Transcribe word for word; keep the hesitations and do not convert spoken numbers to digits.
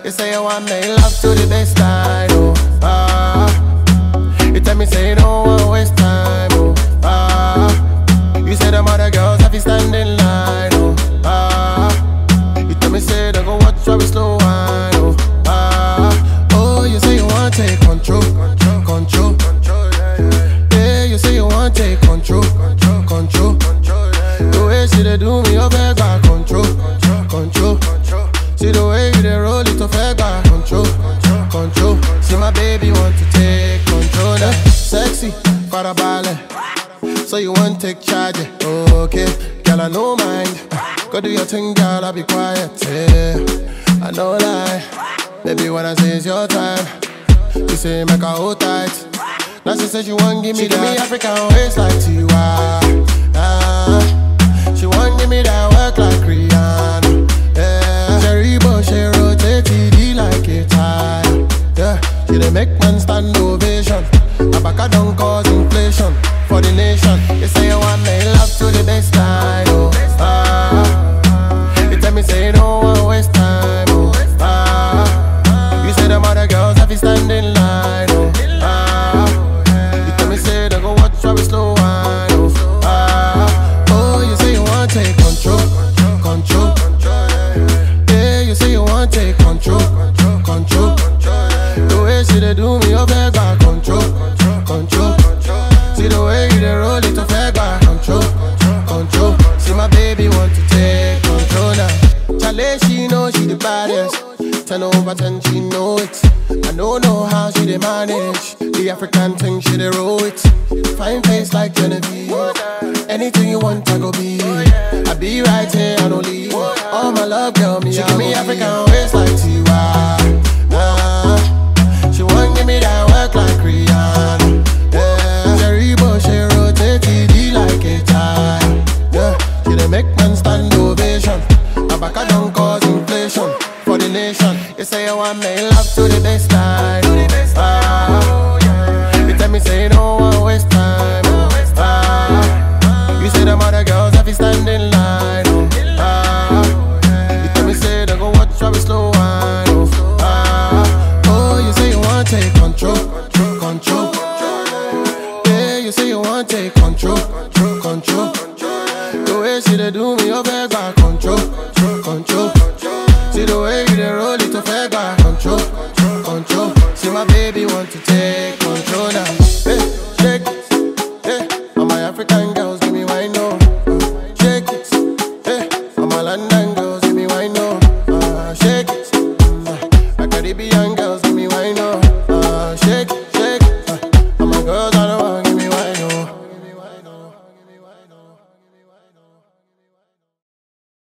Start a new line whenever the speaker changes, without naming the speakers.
You say you want make love to the baseline, oh ah. You tell me say you don't want waste time, oh ah. You say them other girls have to stand in line, oh ah. You tell me say they go watch how we slow wine, oh ah. Oh, you say you want take control, control, control. Yeah, you say you want take control, control, control. The way she dey do me, you beg back control, control. See the way you dey roll it, you beg back control, control. See my baby want to take control now. Sexy, para ballet. So you want take charge, okay? Girl, I no mind. Go do your thing, girl, I'll be quiet, yeah. I no lie. Baby, when I say it's your time, you say make her hold tight. Now she said she want give me she that. Give me African waist like Tiwa. Ah, she want give me that work like Rihanna. Yeah, Jerry Bush, she rotate T D like a tire. Yeah, she dey make man stand ovation. Abaka don't cause inflation for the nation. You say you want make love to the baseline, oh ah. You tell me say you don't want waste time, oh ah. You say them other girls have to stand in line, oh ah. You tell me say they go watch how we slow wine, oh ah. Oh, you say you want take control, control. Yeah, you say you want take control, control. The way she dey do me, you beg back control, control. See the way you dey roll it, you beg back control, control. See my baby want to take control now. Chale, she know she the baddest. Ten over ten, she know it. I don't know how she dey manage the African thing, she dey roll it. Fine face like Genevieve. Anything you want, I go be. I be right here, I don't leave. All my love, girl, me. She give me African waist like Tiwa. Ah, she want give me that work like Rihanna. Yeah, Jerry Bush, she rotate T D like a tire. Yeah, she dey make man stand ovation. Abaka don't cause inflation for the nation. You say you want make love to the baseline, ah. You tell me say you don't want waste time, ah. You say them other girls have to stand in line, oh ah. You tell me say they go watch how we slow wine, oh ah. Oh, you say you want take control, control. Yeah, you say you want take control, control. The way she dey do me, you beg back control, control. See the way you dey roll it, you beg back control, control. See my baby want to take control now. Hey, shake it, hey. All my African girls give me wine no. Uh, shake it, hey. All my London girls give me wine no. Uh, shake it, mm. My Caribbean girls.